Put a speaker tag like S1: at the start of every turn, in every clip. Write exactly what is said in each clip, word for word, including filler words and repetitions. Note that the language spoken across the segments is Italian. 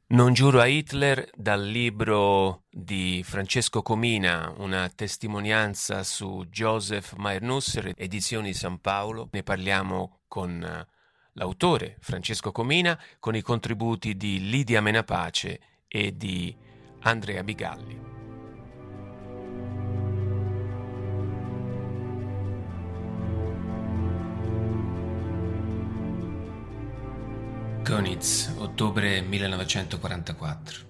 S1: Non giuro a Hitler, dal libro di Francesco Comina, una testimonianza su Joseph Mayer-Nusser, edizioni San Paolo. Ne parliamo con eh, l'autore Francesco Comina, con i contributi di Lidia Menapace e di Andrea Bigalli. Konitz, ottobre millenovecentoquarantaquattro.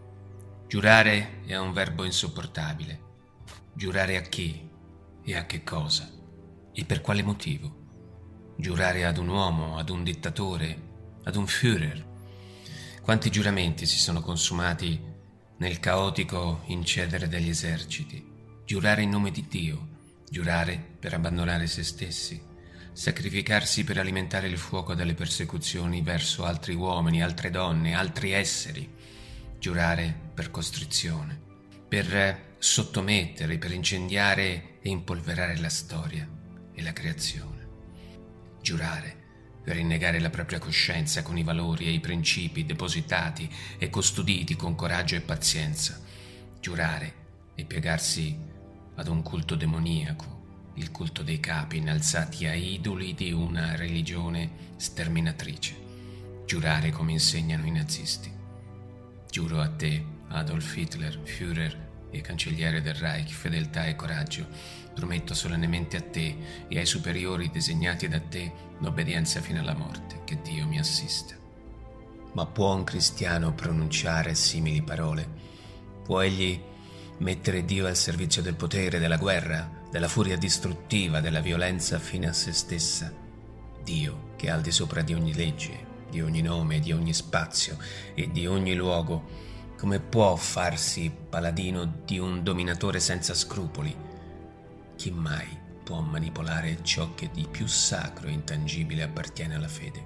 S1: Giurare è un verbo insopportabile. Giurare a chi e a che cosa e per quale motivo? Giurare ad un uomo, ad un dittatore, ad un Führer. Quanti giuramenti si sono consumati nel caotico incedere degli eserciti? Giurare in nome di Dio, giurare per abbandonare se stessi, sacrificarsi per alimentare il fuoco delle persecuzioni verso altri uomini, altre donne, altri esseri, giurare per costrizione, per sottomettere, per incendiare e impolverare la storia e la creazione, giurare per rinnegare la propria coscienza con i valori e i principi depositati e custoditi con coraggio e pazienza, giurare e piegarsi ad un culto demoniaco, il culto dei capi innalzati a idoli di una religione sterminatrice, giurare come insegnano i nazisti. Giuro a te, Adolf Hitler, Führer e cancelliere del Reich, fedeltà e coraggio. Prometto solennemente a te e ai superiori designati da te l'obbedienza fino alla morte, che Dio mi assista. Ma può un cristiano pronunciare simili parole? Può egli mettere Dio al servizio del potere, della guerra, della furia distruttiva, della violenza fine a se stessa? Dio, che è al di sopra di ogni legge, di ogni nome, di ogni spazio e di ogni luogo, come può farsi paladino di un dominatore senza scrupoli? Chi mai può manipolare ciò che di più sacro e intangibile appartiene alla fede?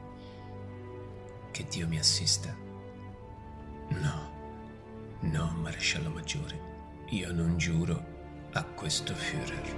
S1: Che Dio mi assista. No, no, maresciallo maggiore, io non giuro a questo Führer.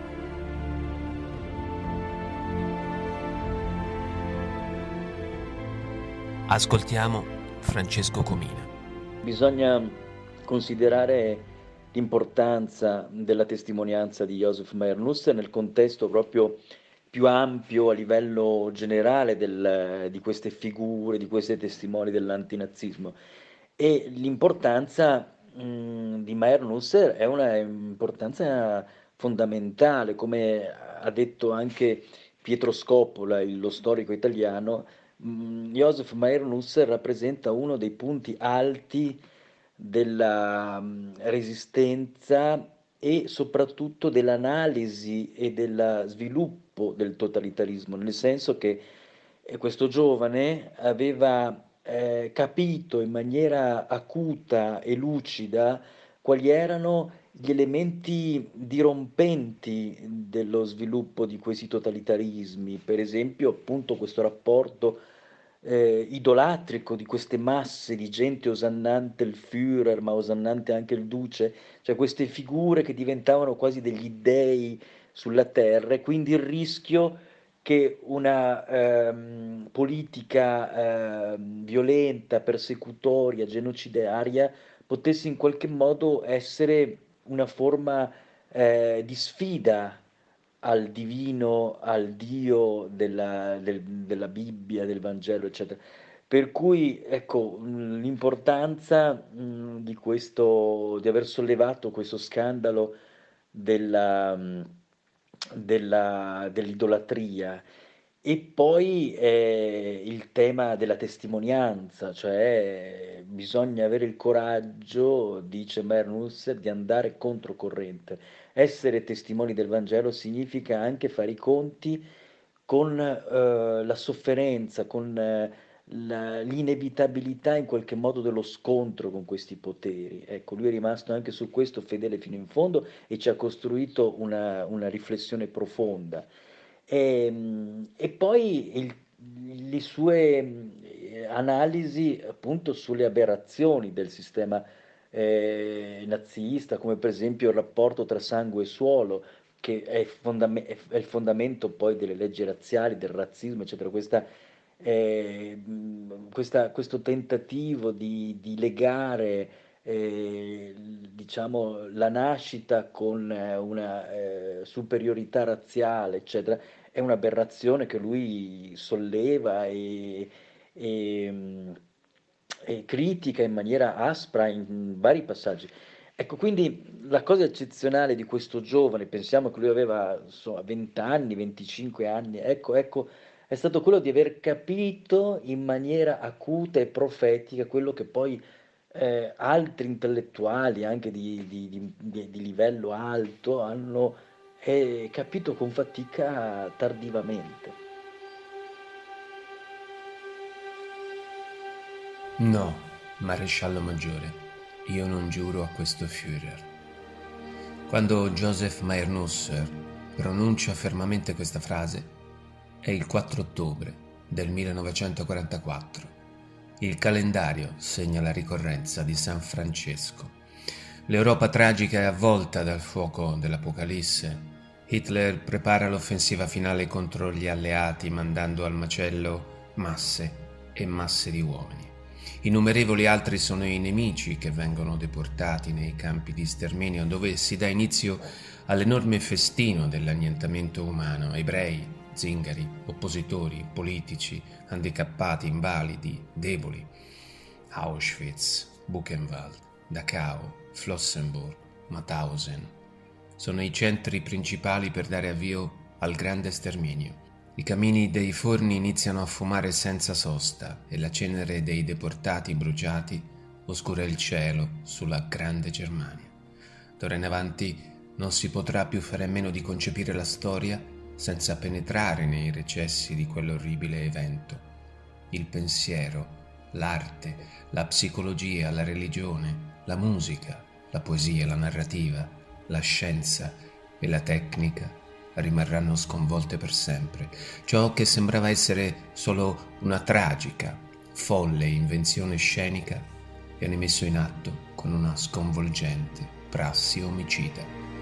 S1: Ascoltiamo Francesco Comina.
S2: Bisogna considerare l'importanza della testimonianza di Joseph Mayer-Nusser nel contesto proprio più ampio a livello generale del, di queste figure, di questi testimoni dell'antinazismo. E l'importanza mh, di Mayer-Nusser è una importanza fondamentale, come ha detto anche Pietro Scoppola, il- lo storico italiano. Mm, Joseph Mayer-Nusser rappresenta uno dei punti alti della mm, resistenza e soprattutto dell'analisi e del sviluppo del totalitarismo, nel senso che eh, questo giovane aveva eh, capito in maniera acuta e lucida quali erano gli elementi dirompenti dello sviluppo di questi totalitarismi, per esempio appunto questo rapporto eh, idolatrico di queste masse di gente osannante il Führer, ma osannante anche il Duce, cioè queste figure che diventavano quasi degli dei sulla terra e quindi il rischio che una ehm, politica ehm, violenta, persecutoria, genocidaria potesse in qualche modo essere una forma eh, di sfida al divino, al Dio della, del- della Bibbia, del Vangelo, eccetera. Per cui, ecco, mh, l'importanza mh, di questo, di aver sollevato questo scandalo della, mh, della- dell'idolatria e poi eh, il tema della testimonianza, cioè bisogna avere il coraggio, dice Mernus, di andare controcorrente. Essere testimoni del Vangelo significa anche fare i conti con eh, la sofferenza, con eh, la- l'inevitabilità in qualche modo dello scontro con questi poteri. Ecco, lui è rimasto anche su questo fedele fino in fondo e ci ha costruito una, una riflessione profonda. E, mh, e poi il- le sue mh, eh, analisi appunto sulle aberrazioni del sistema eh, nazista, come per esempio il rapporto tra sangue e suolo, che è, fondame- è- è il fondamento poi delle leggi razziali, del razzismo, eccetera. Questa eh, mh, questa- questo tentativo di, di legare eh, l- diciamo, la nascita con eh, una eh, superiorità razziale, eccetera, è un'aberrazione che lui solleva e, e, mh, e critica in maniera aspra in vari passaggi. Ecco, quindi la cosa eccezionale di questo giovane, pensiamo che lui aveva insomma venti anni, venticinque anni, ecco, ecco, è stato quello di aver capito in maniera acuta e profetica quello che poi eh, altri intellettuali, anche di, di- di- di- di livello alto, hanno eh, capito con fatica tardivamente.
S1: No, maresciallo maggiore, io non giuro a questo Führer. Quando Joseph Mayer-Nusser pronuncia fermamente questa frase, è il quattro ottobre del millenovecentoquarantaquattro. Il calendario segna la ricorrenza di San Francesco. L'Europa tragica è avvolta dal fuoco dell'Apocalisse. Hitler prepara l'offensiva finale contro gli alleati, mandando al macello masse e masse di uomini. Innumerevoli altri sono i nemici che vengono deportati nei campi di sterminio, dove si dà inizio all'enorme festino dell'annientamento umano. Ebrei, zingari, oppositori, politici, handicappati, invalidi, deboli. Auschwitz, Buchenwald, Dachau, Flossenburg, Mauthausen sono i centri principali per dare avvio al grande sterminio. I camini dei forni iniziano a fumare senza sosta e la cenere dei deportati bruciati oscura il cielo sulla grande Germania. D'ora in avanti non si potrà più fare a meno di concepire la storia senza penetrare nei recessi di quell'orribile evento. Il pensiero, l'arte, la psicologia, la religione, la musica, la poesia, la narrativa, la scienza e la tecnica rimarranno sconvolte per sempre. Ciò che sembrava essere solo una tragica, folle invenzione scenica viene messo in atto con una sconvolgente prassi omicida.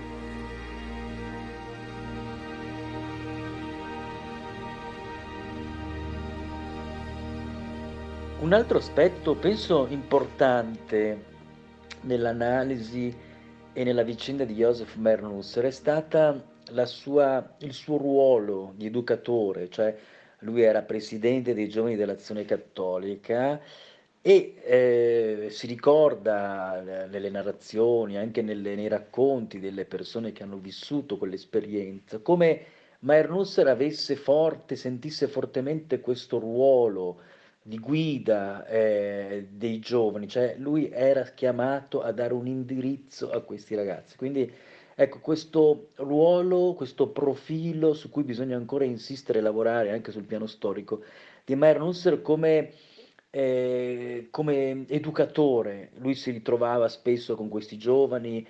S2: Un altro aspetto, penso importante nell'analisi e nella vicenda di Joseph Mernusser è stata la sua, il suo ruolo di educatore, cioè lui era presidente dei Giovani dell'Azione Cattolica e eh, si ricorda eh, nelle narrazioni, anche nelle- nei racconti delle persone che hanno vissuto quell'esperienza, come Mernusser avesse forte, sentisse fortemente questo ruolo di guida eh, dei giovani, cioè lui era chiamato a dare un indirizzo a questi ragazzi. Quindi ecco, questo ruolo, questo profilo su cui bisogna ancora insistere e lavorare anche sul piano storico di Meyer Nusser come, eh, come educatore. Lui si ritrovava spesso con questi giovani,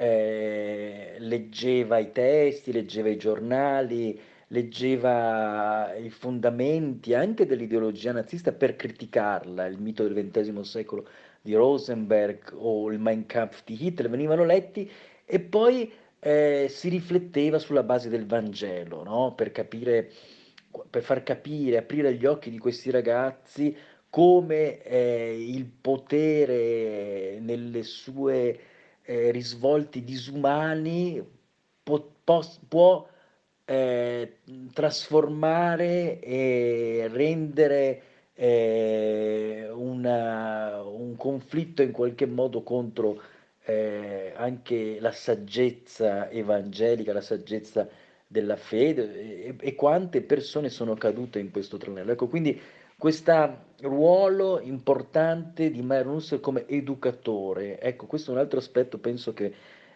S2: eh, leggeva i testi, leggeva i giornali, leggeva i fondamenti anche dell'ideologia nazista per criticarla, il mito del ventesimo secolo di Rosenberg o il Mein Kampf di Hitler, venivano letti e poi eh, si rifletteva sulla base del Vangelo, no? Per capire, per far capire, aprire gli occhi di questi ragazzi come eh, il potere nelle sue eh, risvolti disumani po- pos- può eh, trasformare e rendere eh, una- un conflitto in qualche modo contro eh, anche la saggezza evangelica, la saggezza della fede e, e quante persone sono cadute in questo tranello. Ecco, quindi questo ruolo importante di Maynard come educatore, ecco, questo è un altro aspetto, penso che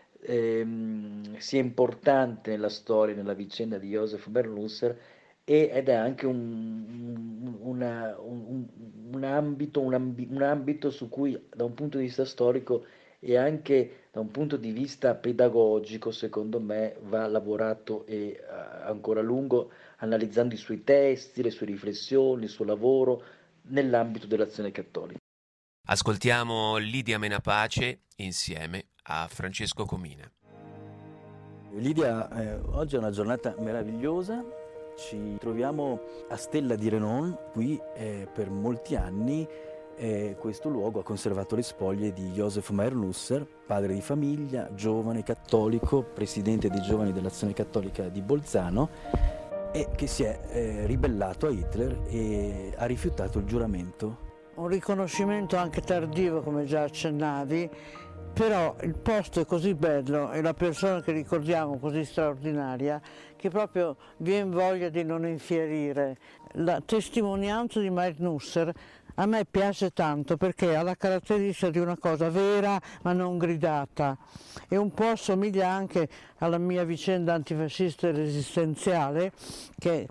S2: ehm, sia importante nella storia, nella vicenda di Joseph Bernusser e- ed è anche un, un- una- un- un- un ambito, un ambi- un ambito su cui da un punto di vista storico e anche da un punto di vista pedagogico, secondo me, va lavorato e eh, ancora a lungo analizzando i suoi testi, le sue riflessioni, il suo lavoro nell'ambito dell'azione cattolica.
S1: Ascoltiamo Lidia Menapace insieme a Francesco Comina.
S3: Lidia, eh, oggi è una giornata meravigliosa, Ci troviamo a Stella di Renon, qui eh, per molti anni eh, questo luogo ha conservato le spoglie di Josef Mayer-Nusser, padre di famiglia, giovane cattolico, presidente dei giovani dell'Azione Cattolica di Bolzano, e che si è eh, ribellato a Hitler e ha rifiutato il giuramento.
S4: Un riconoscimento anche tardivo, come già accennavi, però il posto è così bello e la persona che ricordiamo così straordinaria che proprio viene voglia di non infierire. La testimonianza di Mayer-Nusser a me piace tanto perché ha la caratteristica di una cosa vera ma non gridata, e un po' assomiglia anche alla mia vicenda antifascista e resistenziale, che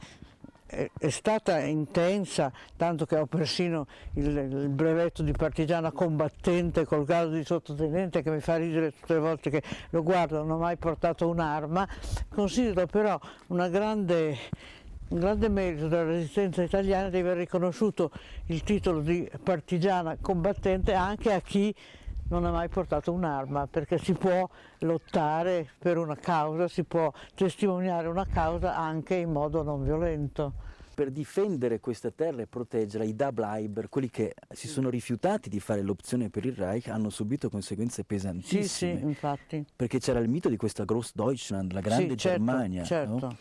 S4: è stata intensa, tanto che ho persino il, il brevetto di partigiana combattente col grado di sottotenente, che mi fa ridere tutte le volte che lo guardo. Non ho mai portato un'arma. Considero però una grande, un grande merito della resistenza italiana di aver riconosciuto il titolo di partigiana combattente anche a chi non ha mai portato un'arma, perché si può lottare per una causa, si può testimoniare una causa anche in modo non violento.
S3: Per difendere questa terra e proteggerla, i Dableiber, quelli che si sono rifiutati di fare l'opzione per il Reich, hanno subito conseguenze pesantissime.
S4: Sì, sì, infatti.
S3: Perché c'era il mito di questa Großdeutschland, la grande
S4: sì, certo,
S3: Germania.
S4: Certo.
S3: No?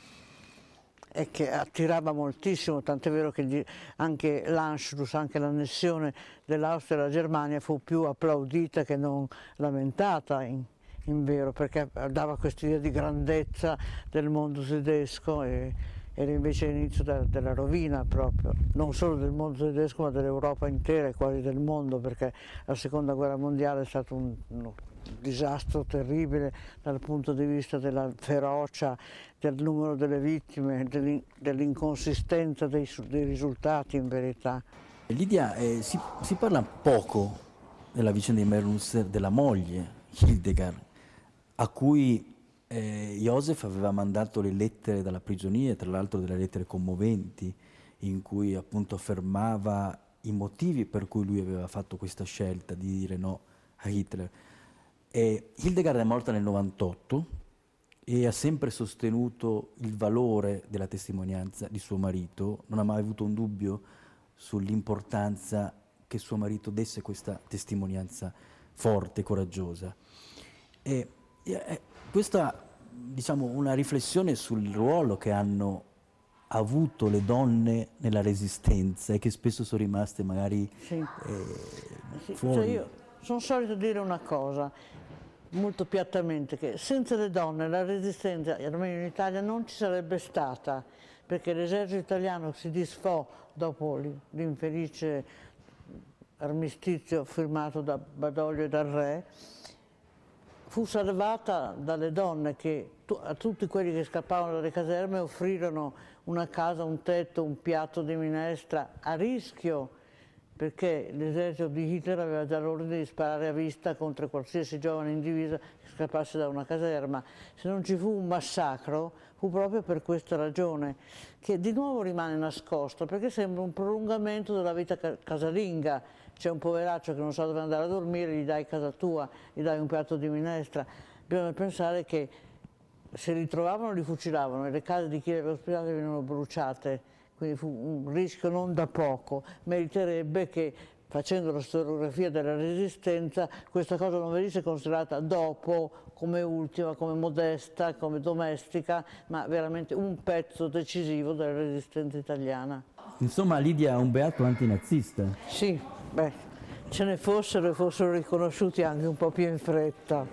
S4: E che attirava moltissimo, tant'è vero che anche l'Anschluss, anche l'annessione dell'Austria alla Germania fu più applaudita che non lamentata in, in vero, perché dava quest'idea di grandezza del mondo tedesco e era invece l'inizio de, della rovina proprio, non solo del mondo tedesco ma dell'Europa intera e quasi del mondo, perché la seconda guerra mondiale è stato un, un disastro terribile dal punto di vista della ferocia, del numero delle vittime, dell'inconsistenza dei, dei risultati in verità.
S3: Lidia, eh, si, si parla poco nella vicenda di Mayer-Nusser della moglie Hildegard, a cui eh, Josef aveva mandato le lettere dalla prigionia, tra l'altro delle lettere commoventi, in cui appunto affermava i motivi per cui lui aveva fatto questa scelta di dire no a Hitler. E Hildegard è morta nel novantotto e ha sempre sostenuto il valore della testimonianza di suo marito, non ha mai avuto un dubbio sull'importanza che suo marito desse questa testimonianza forte, coraggiosa. E, e questa, diciamo, una riflessione sul ruolo che hanno avuto le donne nella resistenza e che spesso sono rimaste magari
S4: sì.
S3: eh,
S4: sì,
S3: fuori.
S4: Cioè io sono solito dire una cosa, molto piattamente, che senza le donne la resistenza, almeno in Italia, non ci sarebbe stata, perché l'esercito italiano si disfò dopo l'infelice armistizio firmato da Badoglio e dal re, fu salvata dalle donne che a tutti quelli che scappavano dalle caserme offrirono una casa, un tetto, un piatto di minestra a rischio, perché l'esercito di Hitler aveva già l'ordine di sparare a vista contro qualsiasi giovane in divisa che scappasse da una caserma. Se non ci fu un massacro fu proprio per questa ragione, che di nuovo rimane nascosta, perché sembra un prolungamento della vita casalinga. C'è un poveraccio che non sa dove andare a dormire, gli dai casa tua, gli dai un piatto di minestra. Bisogna pensare che se li trovavano li fucilavano e le case di chi li aveva ospitati venivano bruciate. Quindi fu un rischio non da poco. Meriterebbe che, facendo la storiografia della resistenza, questa cosa non venisse considerata dopo come ultima, come modesta, come domestica, ma veramente un pezzo decisivo della resistenza italiana.
S3: Insomma, Lidia è un beato antinazista.
S4: Sì, beh, ce ne fossero e fossero riconosciuti anche un po' più in fretta.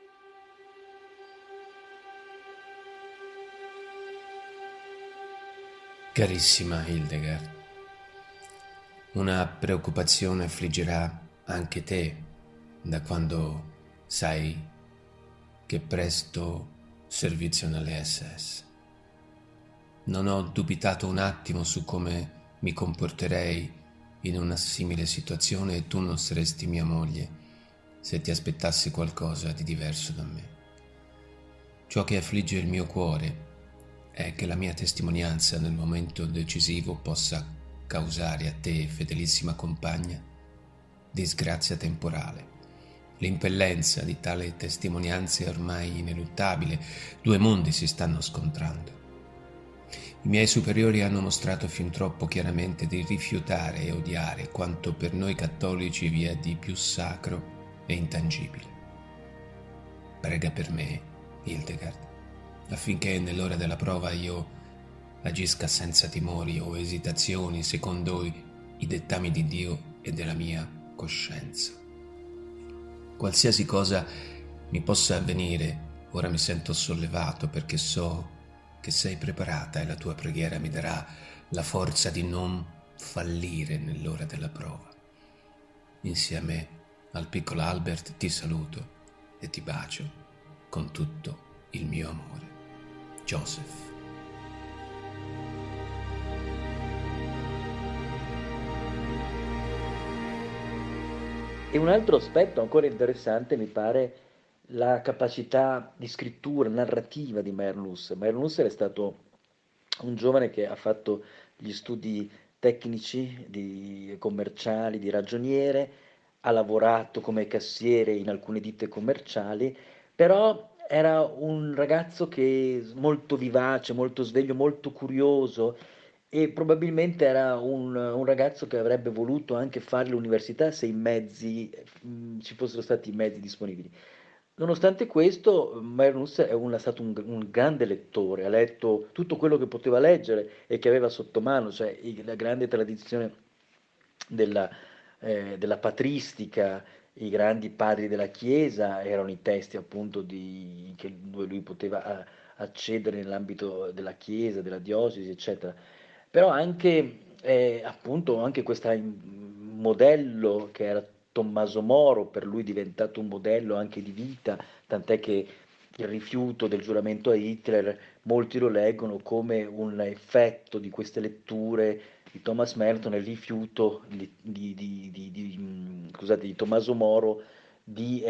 S1: Carissima Hildegard, una preoccupazione affliggerà anche te da quando sai che presto servizio nelle S S. Non ho dubitato un attimo su come mi comporterei in una simile situazione e tu non saresti mia moglie se ti aspettassi qualcosa di diverso da me. Ciò che affligge il mio cuore è che la mia testimonianza nel momento decisivo possa causare a te, fedelissima compagna, disgrazia temporale. L'impellenza di tale testimonianza è ormai ineluttabile, due mondi si stanno scontrando. I miei superiori hanno mostrato fin troppo chiaramente di rifiutare e odiare quanto per noi cattolici vi è di più sacro e intangibile. Prega per me, Hildegard, affinché nell'ora della prova io agisca senza timori o esitazioni secondo i dettami di Dio e della mia coscienza. Qualsiasi cosa mi possa avvenire, ora mi sento sollevato perché so che sei preparata e la tua preghiera mi darà la forza di non fallire nell'ora della prova. Insieme al piccolo Albert ti saluto e ti bacio con tutto il mio amore. Joseph.
S2: E un altro aspetto ancora interessante mi pare la capacità di scrittura narrativa di Meyer-Nusser. Meyer-Nusser è stato un giovane che ha fatto gli studi tecnici, di, commerciali, di ragioniere, ha lavorato come cassiere in alcune ditte commerciali, però era un ragazzo che molto vivace, molto sveglio, molto curioso e probabilmente era un, un ragazzo che avrebbe voluto anche fare l'università se i mezzi, mh, ci fossero stati i mezzi disponibili. Nonostante questo, Magnus è un- è stato un, un grande lettore, ha letto tutto quello che poteva leggere e che aveva sotto mano, cioè i- la grande tradizione della, eh, della patristica, i grandi padri della Chiesa erano i testi appunto di, che dove lui poteva eh, accedere nell'ambito della Chiesa, della diocesi, eccetera. Però anche, eh, appunto, anche questo modello che era Tommaso Moro, per lui diventato un modello anche di vita, tant'è che il rifiuto del giuramento a Hitler, molti lo leggono come un effetto di queste letture di Thomas Merton, il rifiuto di, di- di- di- di, mh, scusate, di Tommaso Moro di,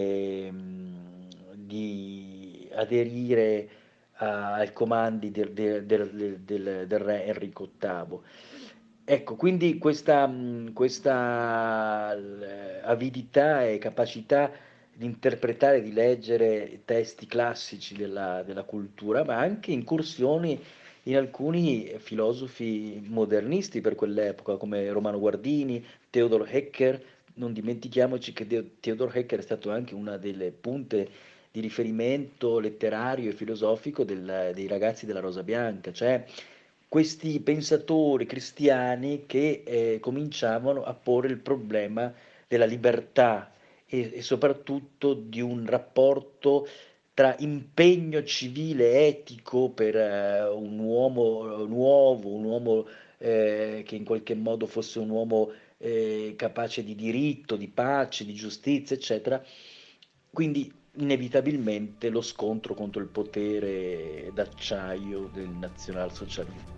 S2: ehm, di aderire a- ai comandi del, del- del- del- del re Enrico ottavo. Ecco, quindi questa, mh, questa l- avidità e capacità di interpretare, di leggere testi classici della, della cultura, ma anche incursioni in alcuni filosofi modernisti per quell'epoca, come Romano Guardini, Theodor Hecker. Non dimentichiamoci che Teo- Theodor Hecker è stato anche una delle punte di riferimento letterario e filosofico del- dei ragazzi della Rosa Bianca, cioè questi pensatori cristiani che eh, cominciavano a porre il problema della libertà e, e soprattutto di un rapporto tra impegno civile etico per eh, un uomo nuovo, un uomo eh, che in qualche modo fosse un uomo eh, capace di diritto, di pace, di giustizia, eccetera. Quindi inevitabilmente lo scontro contro il potere d'acciaio del nazionalsocialismo.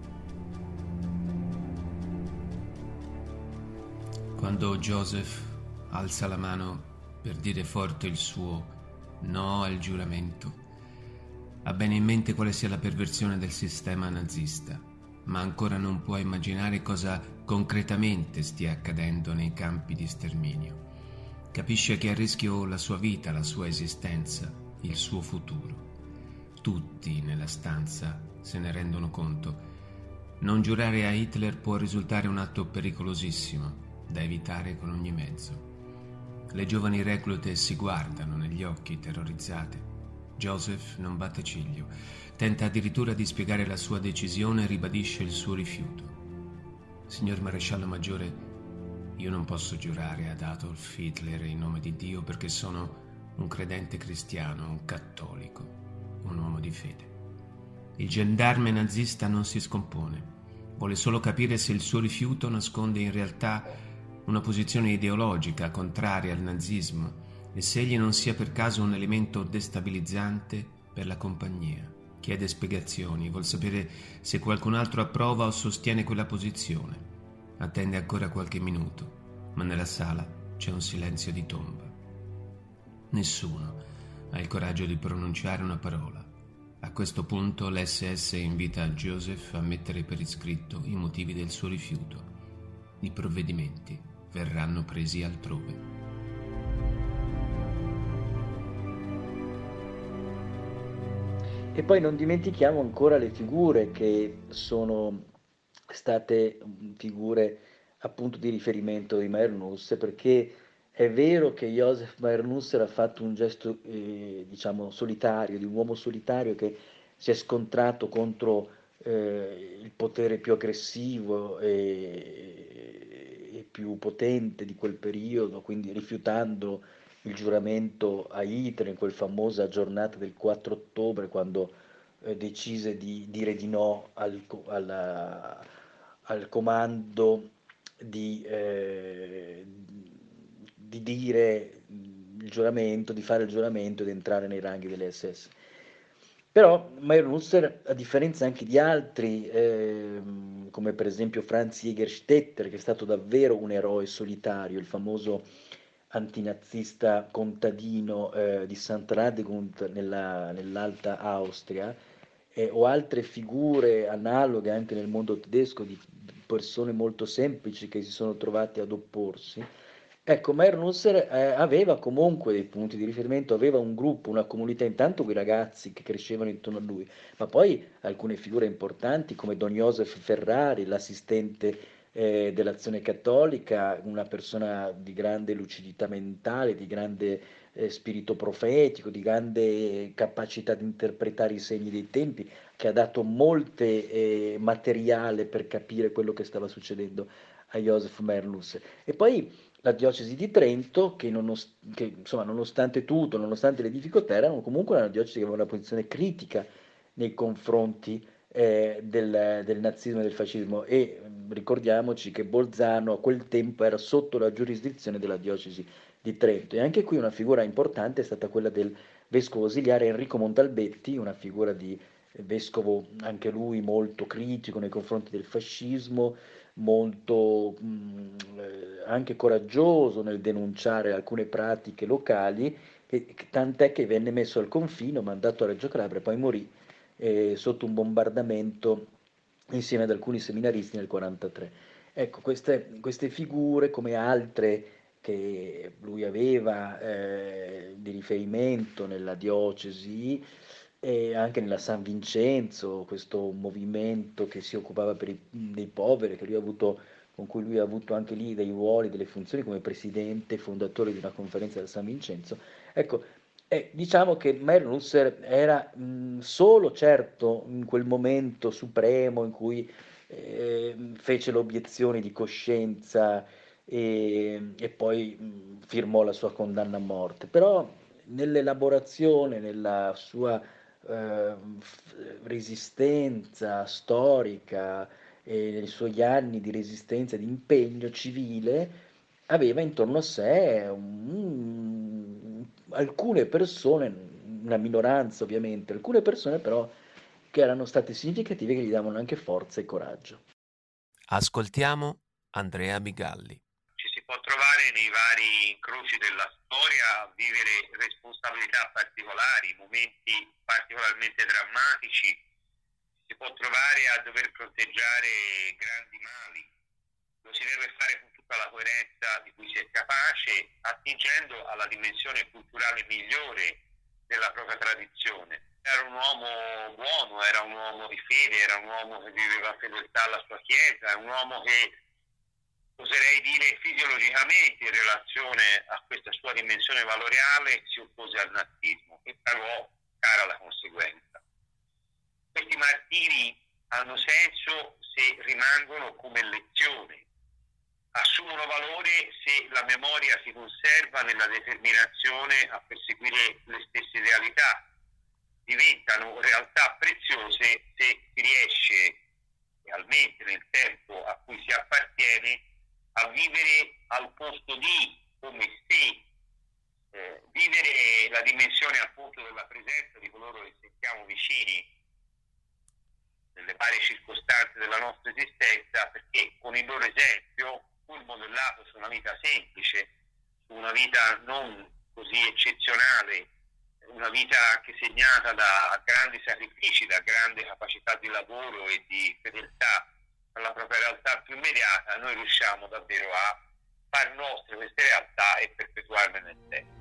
S1: Quando Joseph alza la mano per dire forte il suo no al giuramento, ha bene in mente quale sia la perversione del sistema nazista, ma ancora non può immaginare cosa concretamente stia accadendo nei campi di sterminio. Capisce che è a rischio la sua vita, la sua esistenza, il suo futuro. Tutti nella stanza se ne rendono conto. Non giurare a Hitler può risultare un atto pericolosissimo, da evitare con ogni mezzo. Le giovani reclute si guardano negli occhi terrorizzate. Joseph non batte ciglio, tenta addirittura di spiegare la sua decisione e ribadisce il suo rifiuto. Signor maresciallo maggiore, io non posso giurare ad Adolf Hitler in nome di Dio perché sono un credente cristiano, un cattolico, un uomo di fede. Il gendarme nazista non si scompone, vuole solo capire se il suo rifiuto nasconde in realtà una posizione ideologica contraria al nazismo e se egli non sia per caso un elemento destabilizzante per la compagnia. Chiede spiegazioni, vuol sapere se qualcun altro approva o sostiene quella posizione. Attende ancora qualche minuto, ma nella sala c'è un silenzio di tomba. Nessuno ha il coraggio di pronunciare una parola. A questo punto l'esse esse invita Joseph a mettere per iscritto i motivi del suo rifiuto. I provvedimenti verranno presi altrove.
S2: E poi non dimentichiamo ancora le figure che sono state mm, figure appunto di riferimento di Mayer-Nusser, perché è vero che Joseph Mayer-Nusser ha fatto un gesto, eh, diciamo, solitario, di un uomo solitario che si è scontrato contro eh, il potere più aggressivo e, e più potente di quel periodo, quindi rifiutando il giuramento a Hitler in quella famosa giornata del quattro ottobre, quando eh, decise di dire di no al, co- alla- al comando di, eh, di dire il giuramento, di fare il giuramento ed entrare nei ranghi delle S S. Però Mayer-Nusser, a differenza anche di altri, ehm, come per esempio Franz Jägerstätter, che è stato davvero un eroe solitario, il famoso antinazista contadino eh, di Sant'Radegund nella, nell'Alta Austria, eh, o altre figure analoghe anche nel mondo tedesco di persone molto semplici che si sono trovati ad opporsi. Ecco, Mayer-Nusser eh, aveva comunque dei punti di riferimento, aveva un gruppo, una comunità, intanto quei ragazzi che crescevano intorno a lui, ma poi alcune figure importanti come Don Joseph Ferrari, l'assistente eh, dell'Azione Cattolica, una persona di grande lucidità mentale, di grande eh, spirito profetico, di grande capacità di interpretare i segni dei tempi, che ha dato molte eh, materiale per capire quello che stava succedendo a Joseph Mayer-Nusser. E poi la diocesi di Trento, che, nonost- che, insomma, nonostante tutto, nonostante le difficoltà, era comunque una diocesi che aveva una posizione critica nei confronti eh, del, del nazismo e del fascismo. E mm, ricordiamoci che Bolzano a quel tempo era sotto la giurisdizione della diocesi di Trento. E anche qui una figura importante è stata quella del vescovo ausiliare Enrico Montalbetti, una figura di eh, vescovo anche lui molto critico nei confronti del fascismo, molto mh, eh, anche coraggioso nel denunciare alcune pratiche locali, che- che- tant'è che venne messo al confino, mandato a Reggio Calabria, poi morì eh, sotto un bombardamento insieme ad alcuni seminaristi nel quarantatré. Ecco, queste, queste figure, come altre che lui aveva eh, di riferimento nella diocesi, e anche nella San Vincenzo, questo movimento che si occupava per i, dei poveri, che lui ha avuto, con cui lui ha avuto anche lì dei ruoli, delle funzioni come presidente, fondatore di una conferenza del San Vincenzo. Ecco, eh, diciamo che Mayer-Nusser era mh, solo certo in quel momento supremo in cui eh, fece l'obiezione di coscienza e, e poi mh, firmò la sua condanna a morte, però nell'elaborazione, nella sua eh, f- resistenza storica e nei suoi anni di resistenza e di impegno civile, aveva intorno a sé un- alcune persone, una minoranza ovviamente, alcune persone però che erano state significative, che gli davano anche forza e coraggio.
S1: Ascoltiamo Andrea Bigalli.
S5: Ci si può trovare nei vari incroci della storia a vivere responsabilità particolari, momenti particolarmente drammatici, si può trovare a dover fronteggiare grandi mali. Lo si deve fare con tutta la coerenza di cui si è capace, attingendo alla dimensione culturale migliore della propria tradizione. Era un uomo buono, era un uomo di fede, era un uomo che viveva fedeltà alla sua chiesa, un uomo che, oserei dire, fisiologicamente in relazione a questa sua dimensione valoriale si oppose al nazismo e pagò cara la conseguenza. Questi martiri hanno senso se rimangono come lezione, assumono valore se la memoria si conserva nella determinazione a perseguire le stesse idealità, diventano realtà preziose se si riesce realmente nel tempo a cui si appartiene a vivere al posto di, come se eh, vivere la dimensione appunto della presenza di coloro che sentiamo vicini nelle varie circostanze della nostra esistenza, perché con il loro esempio, pur modellato su una vita semplice, su una vita non così eccezionale, una vita anche segnata da grandi sacrifici, da grande capacità di lavoro e di fedeltà alla propria realtà più immediata, noi riusciamo davvero a far nostre queste realtà e perpetuarle nel tempo.